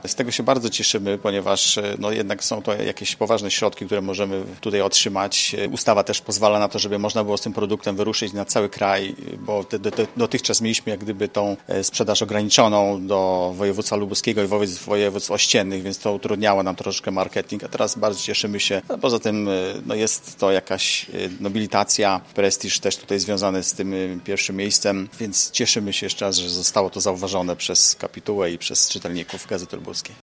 Z tego się bardzo cieszymy, ponieważ jednak są to jakieś poważne środki, które możemy tutaj otrzymać. Ustawa też pozwala na to, żeby można było z tym produktem wyruszyć na cały kraj, bo dotychczas mieliśmy jak gdyby tą sprzedaż ograniczoną do województwa lubuskiego i województw ościennych, więc to utrudniało nam troszeczkę marketing, a teraz bardzo cieszymy się. Poza tym jest to jakaś nobilitacja, prestiż też tutaj związany z tym pierwszym miejscem, więc cieszymy się jeszcze raz, że zostało to zauważone przez kapitułę i przez czytelników Gazety Lubuskiej.